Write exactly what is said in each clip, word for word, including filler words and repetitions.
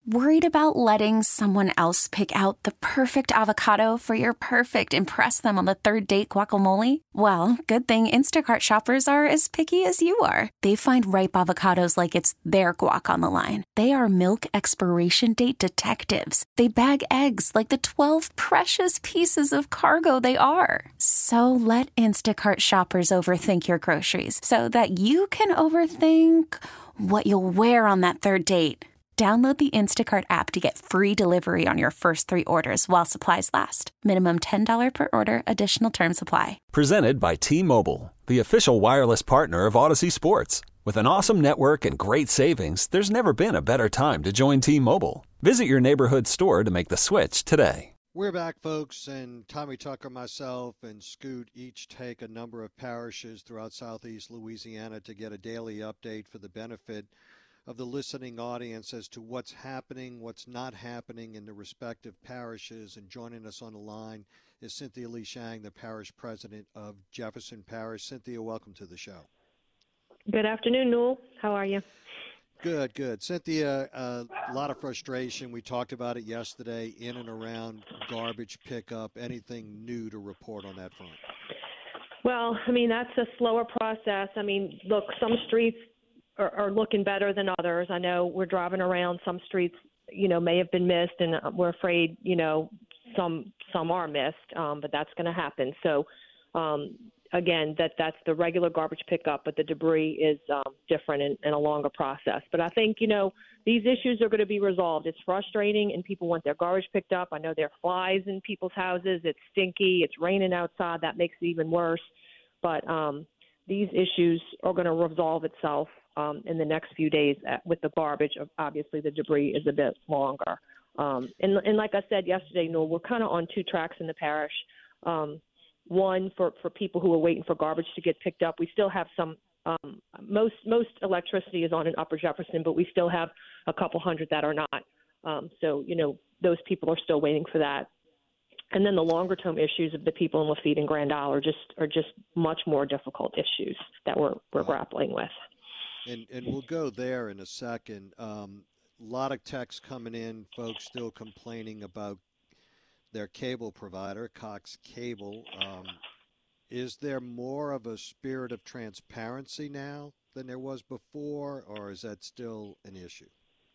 Worried about letting someone else pick out the perfect avocado for your perfect impress them on the third date guacamole? Well, good thing Instacart shoppers are as picky as you are. They find ripe avocados like it's their guac on the line. They are milk expiration date detectives. They bag eggs like the twelve precious pieces of cargo they are. So let Instacart shoppers overthink your groceries so that you can overthink what you'll wear on that third date. Download the Instacart app to get free delivery on your first three orders while supplies last. Minimum ten dollars per order. Additional terms apply. Presented by T-Mobile, the official wireless partner of Odyssey Sports. With an awesome network and great savings, there's never been a better time to join T-Mobile. Visit your neighborhood store to make the switch today. We're back, folks, and Tommy Tucker, myself, and Scoot each take a number of parishes throughout southeast Louisiana to get a daily update for the benefit of the listening audience as to what's happening, what's not happening in the respective parishes. And joining us on the line is Cynthia Lee Shang, the parish president of Jefferson Parish. Cynthia, welcome to the show. Good afternoon, Newell. How are you? Good, good. Cynthia, uh, a lot of frustration. We talked about it yesterday in and around garbage pickup. Anything new to report on that front? Well, I mean, that's a slower process. I mean, look, some streets Are, are looking better than others. I know we're driving around. Some streets, you know, may have been missed, and we're afraid, you know, some some are missed, um, but that's going to happen. So, um, again, that that's the regular garbage pickup, but the debris is um, different and, and a longer process. But I think, you know, these issues are going to be resolved. It's frustrating, and people want their garbage picked up. I know there are flies in people's houses. It's stinky. It's raining outside. That makes it even worse. But um, these issues are going to resolve itself Um, in the next few days with the garbage. Obviously, the debris is a bit longer. Um, and, and like I said yesterday, Noel, we're kind of on two tracks in the parish. Um, one, for, for people who are waiting for garbage to get picked up. We still have some um, – most most electricity is on in Upper Jefferson, but we still have a couple hundred that are not. Um, so, you know, those people are still waiting for that. And then the longer-term issues of the people in Lafitte and Grand Isle are just, are just much more difficult issues that we're, we're wow. grappling with. And and we'll go there in a second. Um, a lot of texts coming in, folks still complaining about their cable provider, Cox Cable. Um, is there more of a spirit of transparency now than there was before, or is that still an issue?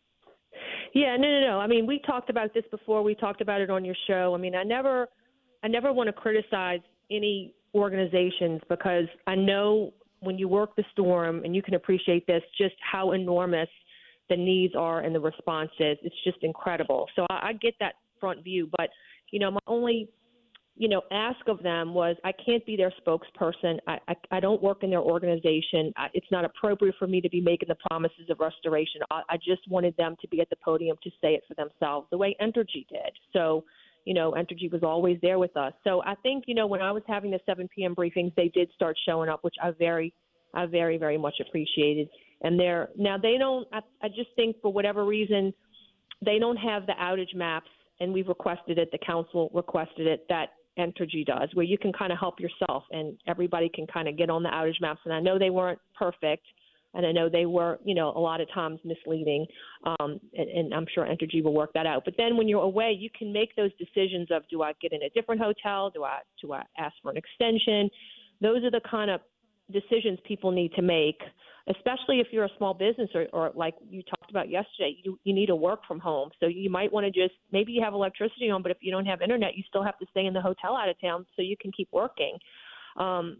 Yeah, no, no, no. I mean, we talked about this before. We talked about it on your show. I mean, I never, I never want to criticize any organizations because I know when you work the storm, and you can appreciate this, just how enormous the needs are and the response is. It's just incredible. So I, I get that front view. But, you know, my only, you know, ask of them was I can't be their spokesperson. I, I, I don't work in their organization. I, it's not appropriate for me to be making the promises of restoration. I, I just wanted them to be at the podium to say it for themselves, the way Entergy did. So, you know, Entergy was always there with us. So I think, you know, when I was having the seven p.m. briefings, they did start showing up, which I very, I very, very much appreciated. And they're now they don't, I, I just think for whatever reason, they don't have the outage maps, and we've requested it, the council requested it, that Entergy does, where you can kind of help yourself and everybody can kind of get on the outage maps. And I know they weren't perfect. And I know they were, you know, a lot of times misleading, um, and, and I'm sure Entergy will work that out. But then when you're away, you can make those decisions of, do I get in a different hotel? Do I do I ask for an extension? Those are the kind of decisions people need to make, especially if you're a small business or, or like you talked about yesterday, you, you need to work from home. So you might want to just, maybe you have electricity on, but if you don't have internet, you still have to stay in the hotel out of town so you can keep working. Um,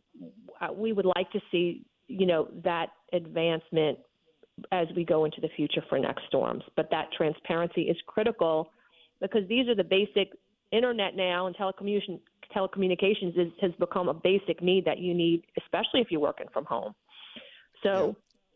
we would like to see, you know, that advancement as we go into the future for next storms. But that transparency is critical because these are the basic internet now, and telecommunication, telecommunications is, has become a basic need that you need, especially if you're working from home. So,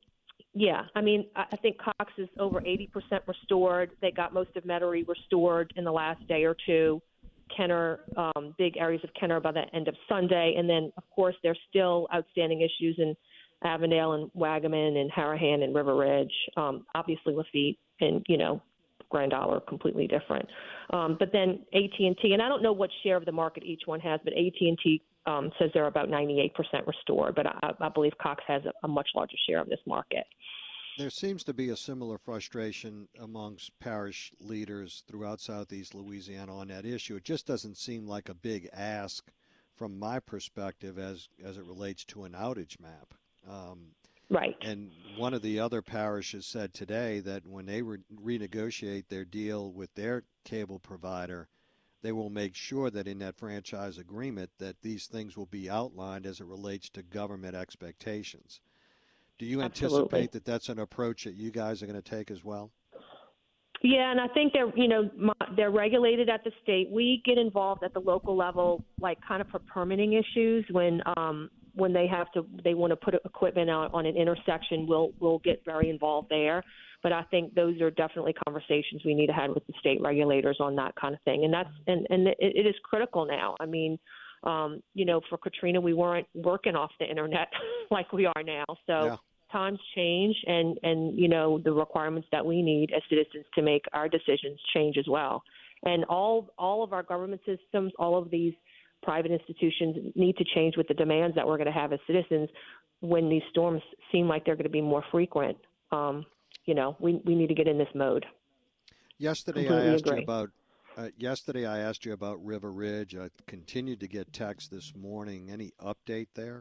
yeah, I mean, I think Cox is over eighty percent restored. They got most of Metairie restored in the last day or two. Kenner, um, big areas of Kenner by the end of Sunday. And then, of course, there's still outstanding issues in Avondale and Wagaman and Harahan and River Ridge, um, obviously Lafitte and, you know, Grand Isle are completely different. Um, but then A T and T, and I don't know what share of the market each one has, but A T and T um, says they're about ninety-eight percent restored, but I, I believe Cox has a, a much larger share of this market. There seems to be a similar frustration amongst parish leaders throughout Southeast Louisiana on that issue. It just doesn't seem like a big ask from my perspective as, as it relates to an outage map. Um, right. And one of the other parishes said today that when they re- renegotiate their deal with their cable provider, they will make sure that in that franchise agreement that these things will be outlined as it relates to government expectations. Do you Absolutely. anticipate that that's an approach that you guys are going to take as well? Yeah, and I think they're, you know, they're regulated at the state. We get involved at the local level, like kind of for permitting issues when um, when they have to, they want to put equipment out on an intersection. We'll we'll get very involved there. But I think those are definitely conversations we need to have with the state regulators on that kind of thing. And that's and and it, it is critical now. I mean. Um, you know, for Katrina, we weren't working off the internet like we are now. So yeah. times change, and, and, you know, the requirements that we need as citizens to make our decisions change as well. And all all of our government systems, all of these private institutions need to change with the demands that we're going to have as citizens when these storms seem like they're going to be more frequent. Um, you know, we, we need to get in this mode. Yesterday Completely I asked agree. you about Uh, yesterday, I asked you about River Ridge. I continued to get texts this morning. Any update there?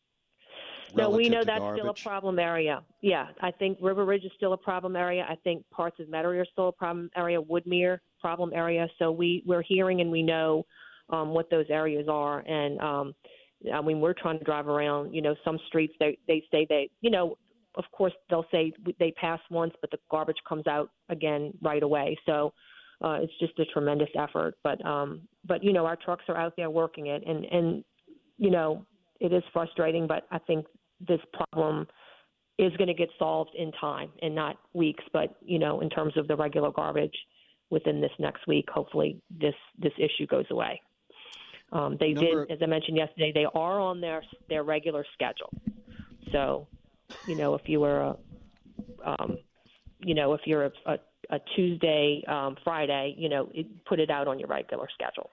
No, we know to that's garbage? still a problem area. Yeah, I think River Ridge is still a problem area. I think parts of Metairie are still a problem area. Woodmere, problem area. So we, we're hearing and we know um, what those areas are. And, um, I mean, we're trying to drive around, you know, some streets, they, they say they, you know, of course, they'll say they pass once, but the garbage comes out again right away. So, Uh, it's just a tremendous effort, but um, but you know our trucks are out there working it, and and you know it is frustrating, but I think this problem is going to get solved in time and not weeks. But you know in terms of the regular garbage, within this next week, hopefully this this issue goes away. Um, they Number... did, as I mentioned yesterday, they are on their their regular schedule. So, you know if you were a, um, you know if you're a, a a Tuesday, um, Friday, you know, it, put it out on your regular schedule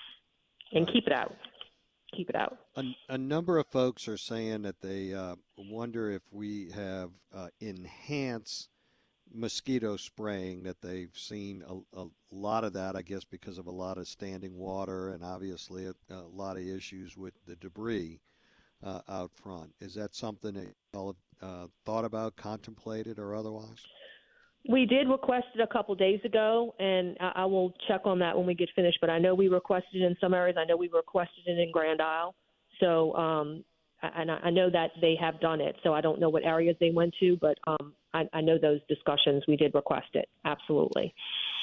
and keep it out. Keep it out. A, a number of folks are saying that they uh, wonder if we have uh, enhanced mosquito spraying, that they've seen a, a lot of that, I guess, because of a lot of standing water and obviously a, a lot of issues with the debris uh, out front. Is that something that you all have uh, thought about, contemplated, or otherwise? We did request it a couple days ago, and I, I will check on that when we get finished. But I know we requested it in some areas. I know we requested it in Grand Isle. So, um, and I, I know that they have done it. So I don't know what areas they went to, but um, I, I know those discussions. We did request it. Absolutely.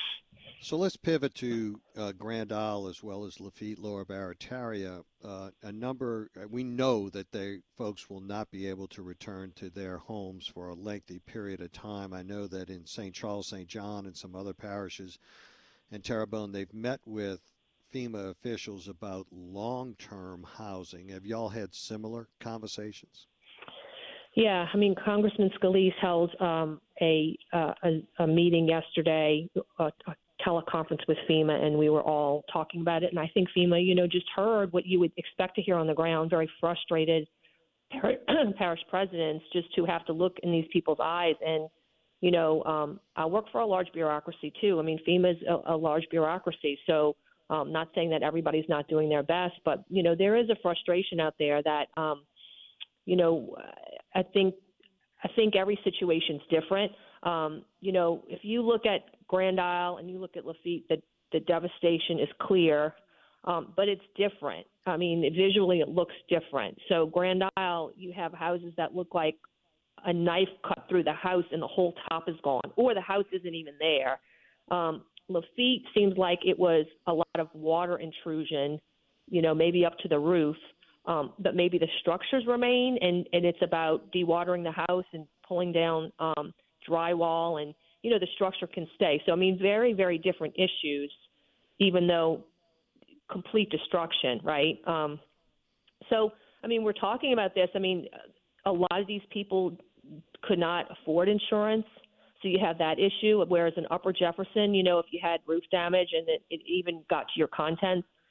So let's pivot to uh, Grand Isle as well as Lafitte, Lower Barataria. Uh, a number, we know that they folks will not be able to return to their homes for a lengthy period of time. I know that in Saint Charles, Saint John, and some other parishes and Terrebonne, they've met with FEMA officials about long-term housing. Have y'all had similar conversations? Yeah, I mean, Congressman Scalise held um, a, uh, a a meeting yesterday, a, a teleconference with FEMA, and we were all talking about it. And I think FEMA, you know, just heard what you would expect to hear on the ground, very frustrated par- parish presidents just to have to look in these people's eyes. And, you know, um, I work for a large bureaucracy, too. I mean, FEMA is a, a large bureaucracy. So um, not saying that everybody's not doing their best, but, you know, there is a frustration out there that, um, you know, I think I think every situation's different. Um, you know, if you look at Grand Isle and you look at Lafitte, the, the devastation is clear, um, but it's different. I mean, visually it looks different. So Grand Isle, you have houses that look like a knife cut through the house and the whole top is gone, or the house isn't even there. Um, Lafitte seems like it was a lot of water intrusion, you know, maybe up to the roof. Um, but maybe the structures remain, and, and it's about dewatering the house and pulling down um, drywall, and, you know, the structure can stay. So, I mean, very, very different issues, even though complete destruction, right? Um, so, I mean, we're talking about this. I mean, a lot of these people could not afford insurance, so you have that issue, whereas in Upper Jefferson, you know, if you had roof damage and it, it even got to your contents,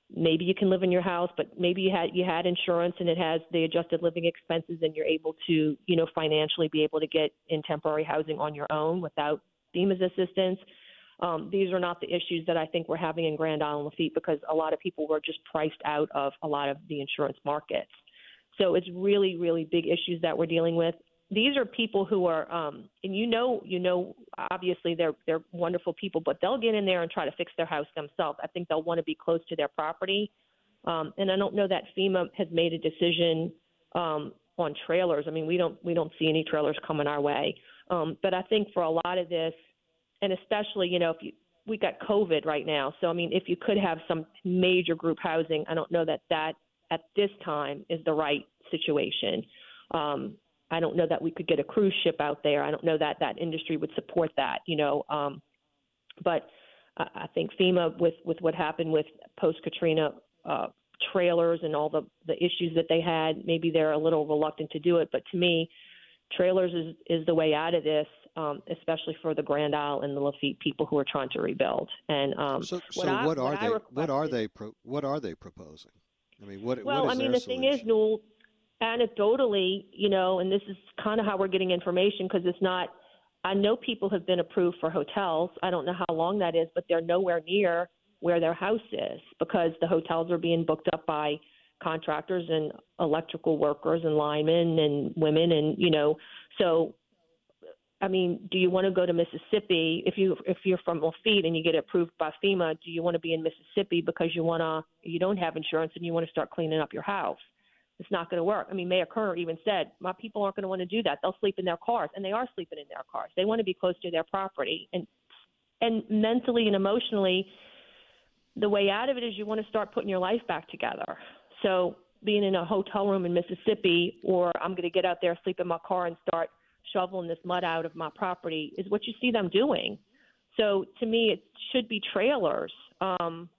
maybe you can live in your house, but maybe you had you had insurance and it has the adjusted living expenses, and you're able to, you know, financially be able to get in temporary housing on your own without FEMA's assistance. Um, these are not the issues that I think we're having in Grand Isle and Lafitte, because a lot of people were just priced out of a lot of the insurance markets. So it's really, really big issues that we're dealing with. These are people who are, um, and you know, you know, obviously they're they're wonderful people, but they'll get in there and try to fix their house themselves. I think they'll want to be close to their property, um, and I don't know that FEMA has made a decision um, on trailers. I mean, we don't we don't see any trailers coming our way, um, but I think for a lot of this, and especially, you know, if you we got COVID right now, so I mean, if you could have some major group housing, I don't know that that at this time is the right situation. Um, I don't know that we could get a cruise ship out there. I don't know that that industry would support that, you know. Um, but I, I think FEMA, with, with what happened with post-Katrina uh, trailers and all the, the issues that they had, maybe they're a little reluctant to do it. But to me, trailers is, is the way out of this, um, especially for the Grand Isle and the Lafitte people who are trying to rebuild. And um, so, so what, what, I, are what they? requested, what are they? Pro, what are they proposing? I mean, what? Well, what is I mean, their the thing solution? is, Newell, anecdotally, you know, and this is kind of how we're getting information, because it's not, I know people have been approved for hotels. I don't know how long that is, but they're nowhere near where their house is, because the hotels are being booked up by contractors and electrical workers and linemen and women. And, you know, so, I mean, do you want to go to Mississippi? If you, if you're from Lafitte and you get approved by FEMA, do you want to be in Mississippi because you want to, you don't have insurance and you want to start cleaning up your house? It's not going to work. I mean, Mayor Kerner even said, my people aren't going to want to do that. They'll sleep in their cars, and they are sleeping in their cars. They want to be close to their property. And and mentally and emotionally, the way out of it is you want to start putting your life back together. So being in a hotel room in Mississippi, or I'm going to get out there, sleep in my car, and start shoveling this mud out of my property is what you see them doing. So to me, it should be trailers. Um,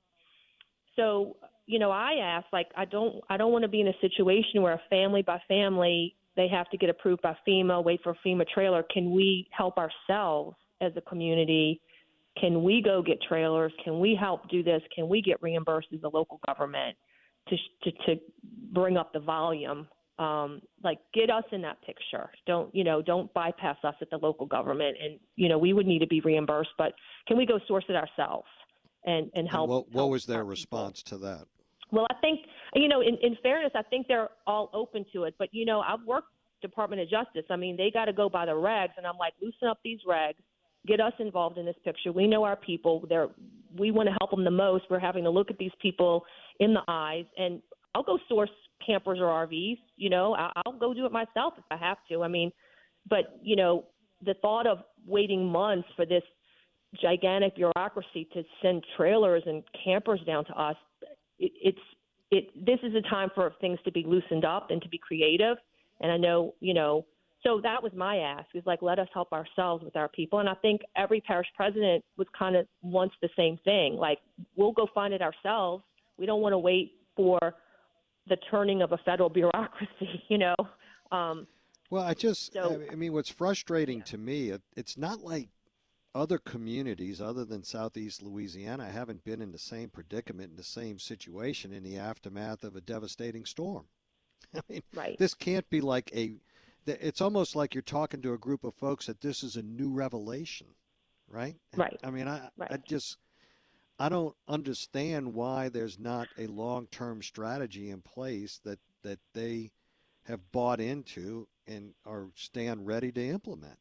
so you know, I asked, like, I don't, I don't want to be in a situation where a family by family, they have to get approved by FEMA, wait for a FEMA trailer. Can we help ourselves as a community? Can we go get trailers? Can we help do this? Can we get reimbursed as a local government to to, to bring up the volume? Um, like, get us in that picture. Don't, you know, don't bypass us at the local government. And, you know, we would need to be reimbursed, but can we go source it ourselves and, and help? And what, what help was their people? response to that? Well, I think, you know, in, in fairness, I think they're all open to it. But, you know, I've worked Department of Justice. I mean, they got to go by the regs. And I'm like, loosen up these regs. Get us involved in this picture. We know our people. They're, we want to help them the most. We're having to look at these people in the eyes. And I'll go source campers or R Vs. You know, I'll, I'll go do it myself if I have to. I mean, but, you know, the thought of waiting months for this gigantic bureaucracy to send trailers and campers down to us, It, it's it. This is a time for things to be loosened up and to be creative. And I know, you know, so that was my ask, is like, let us help ourselves with our people. And I think every parish president was kind of wants the same thing. Like, we'll go find it ourselves. We don't want to wait for the turning of a federal bureaucracy, you know. Um, well, I just, so, I mean, what's frustrating yeah. to me, it, it's not like other communities other than Southeast Louisiana haven't been in the same predicament, in the same situation in the aftermath of a devastating storm. I mean, right. This can't be like a, it's almost like you're talking to a group of folks that this is a new revelation, right? Right. I mean, I, right. I just, I don't understand why there's not a long-term strategy in place that, that they have bought into and are stand ready to implement.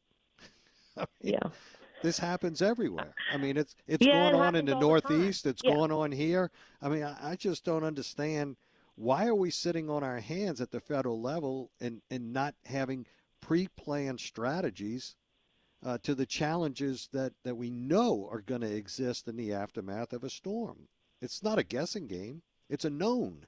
I mean, yeah. This happens everywhere. I mean, it's it's yeah, going it on in the all the Northeast. time. It's yeah. going on here. I mean, I, I just don't understand, why are we sitting on our hands at the federal level and, and not having pre-planned strategies uh, to the challenges that, that we know are going to exist in the aftermath of a storm? It's not a guessing game. It's a known.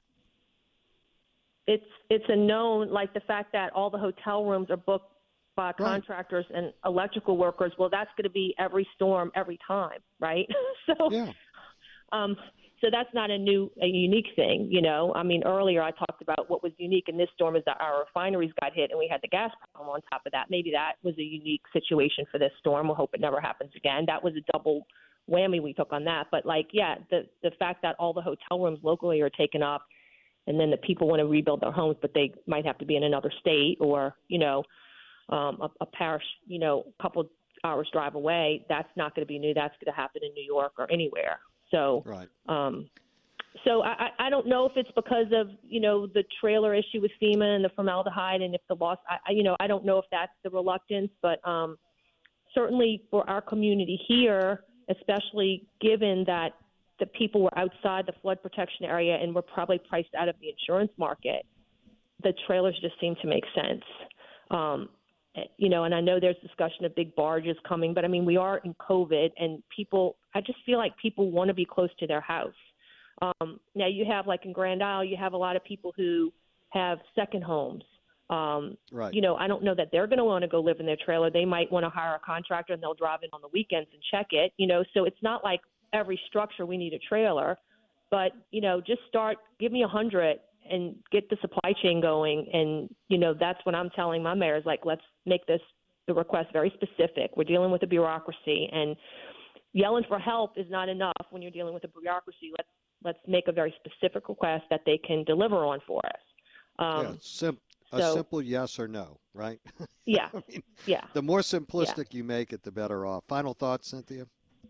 It's it's a known, like the fact that all the hotel rooms are booked by Right. contractors and electrical workers. Well, that's going to be every storm, every time, right? so, Yeah. um, so that's not a new, a unique thing, you know. I mean, earlier I talked about what was unique in this storm is that our refineries got hit and we had the gas problem on top of that. Maybe that was a unique situation for this storm. We'll hope it never happens again. That was a double whammy we took on that. But like, yeah, the the fact that all the hotel rooms locally are taken up, and then the people want to rebuild their homes, but they might have to be in another state or, you know, um, a, a parish, you know, a couple hours drive away. That's not going to be new. That's going to happen in New York or anywhere. So, right. um, so I, I don't know if it's because of, you know, the trailer issue with FEMA and the formaldehyde, and if the loss, I, you know, I don't know if that's the reluctance, but um, certainly for our community here, especially given that the people were outside the flood protection area and were probably priced out of the insurance market, the trailers just seem to make sense. Um, you know, and I know there's discussion of big barges coming, but I mean, we are in COVID, and people, I just feel like people want to be close to their house. Um, now you have, like in Grand Isle, you have a lot of people who have second homes. Um, right. You know, I don't know that they're going to want to go live in their trailer. They might want to hire a contractor and they'll drive in on the weekends and check it, you know, so it's not like every structure we need a trailer, but, you know, just start, give me a hundred and get the supply chain going. And, you know, that's what I'm telling my mayors, like, let's make this, the request very specific. We're dealing with a bureaucracy, and yelling for help is not enough when you're dealing with a bureaucracy. Let's, let's make a very specific request that they can deliver on for us. Um, yeah, sim- a so, simple yes or no, right? Yeah. I mean, yeah. The more simplistic yeah. you make it, the better off. Final thoughts, Cynthia?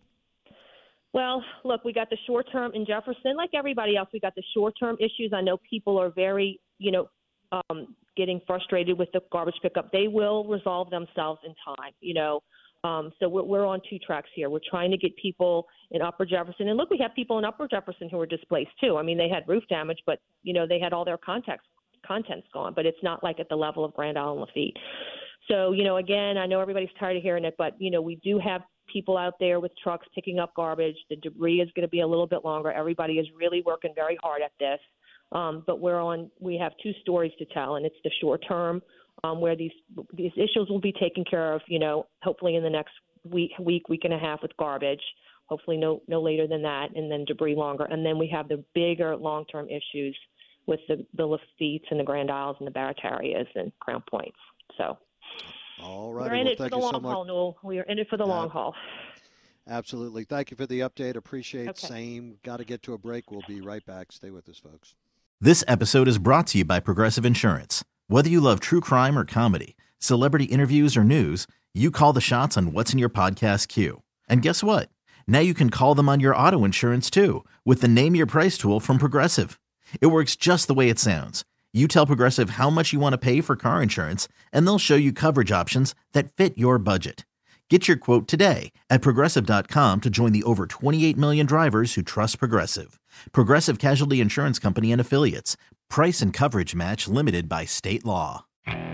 Well, look, we got the short term in Jefferson. Like everybody else, we got the short term issues. I know people are very, you know, um, getting frustrated with the garbage pickup. They will resolve themselves in time, you know. Um, so we're, we're on two tracks here. We're trying to get people in Upper Jefferson. And look, we have people in Upper Jefferson who are displaced too. I mean, they had roof damage, but, you know, they had all their contacts, contents gone. But it's not like at the level of Grand Isle and Lafitte. So, you know, again, I know everybody's tired of hearing it, but, you know, we do have people out there with trucks picking up garbage. The debris is going to be a little bit longer. Everybody is really working very hard at this. Um, but we're on, we have two stories to tell, and it's the short term um, where these these issues will be taken care of, you know, hopefully in the next week, week, week and a half with garbage, hopefully no, no later than that, and then debris longer. And then we have the bigger long-term issues with the, the Lafitte's and the Grand Isles and the Barratarias and Crown Points. So all right. we're in well, it for thank the you long so much. haul, Newell. We are in it for the uh, long haul. Absolutely. Thank you for the update. Appreciate okay. Same. Got to get to a break. We'll be right back. Stay with us, folks. This episode is brought to you by Progressive Insurance. Whether you love true crime or comedy, celebrity interviews or news, you call the shots on what's in your podcast queue. And guess what? Now you can call them on your auto insurance too with the Name Your Price tool from Progressive. It works just the way it sounds. You tell Progressive how much you want to pay for car insurance, and they'll show you coverage options that fit your budget. Get your quote today at Progressive dot com to join the over twenty-eight million drivers who trust Progressive. Progressive Casualty Insurance Company and Affiliates. Price and coverage match limited by state law.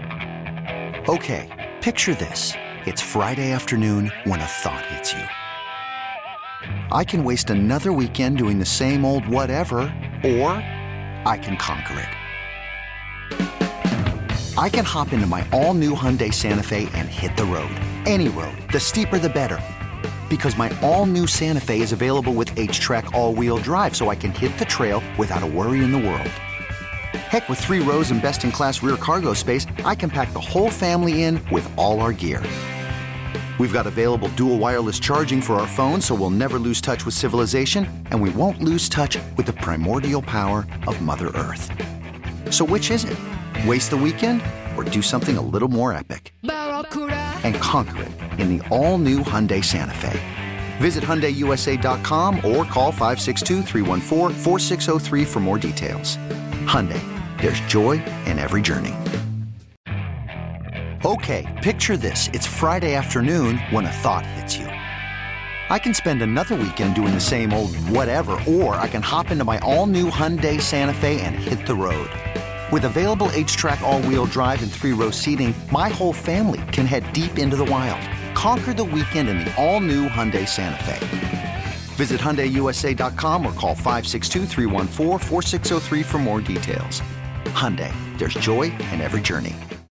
Okay, picture this. It's Friday afternoon when a thought hits you. I can waste another weekend doing the same old whatever, or I can conquer it. I can hop into my all-new Hyundai Santa Fe and hit the road. Any road. The steeper, the better. Because my all-new Santa Fe is available with H-Track all-wheel drive, so I can hit the trail without a worry in the world. Heck, with three rows and best-in-class rear cargo space, I can pack the whole family in with all our gear. We've got available dual wireless charging for our phones, so we'll never lose touch with civilization, and we won't lose touch with the primordial power of Mother Earth. So which is it? Waste the weekend or do something a little more epic? And conquer it in the all-new Hyundai Santa Fe. Visit Hyundai U S A dot com or call five six two, three one four, four six zero three for more details. Hyundai, there's joy in every journey. Okay, picture this. It's Friday afternoon when a thought hits you. I can spend another weekend doing the same old whatever, or I can hop into my all-new Hyundai Santa Fe and hit the road. With available H-Track all-wheel drive and three-row seating, my whole family can head deep into the wild. Conquer the weekend in the all-new Hyundai Santa Fe. Visit Hyundai U S A dot com or call five six two, three one four, four six zero three for more details. Hyundai, there's joy in every journey.